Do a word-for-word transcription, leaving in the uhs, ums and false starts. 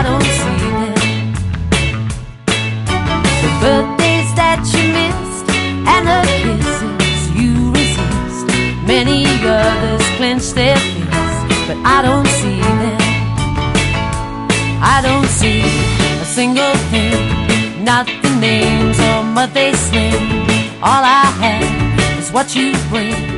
don't see them. The birthdays that you missed and the kisses you resist. Many others clench their fists, but I don't see them. I don't see a single thing, not the names or what they sling. All I have is what you bring.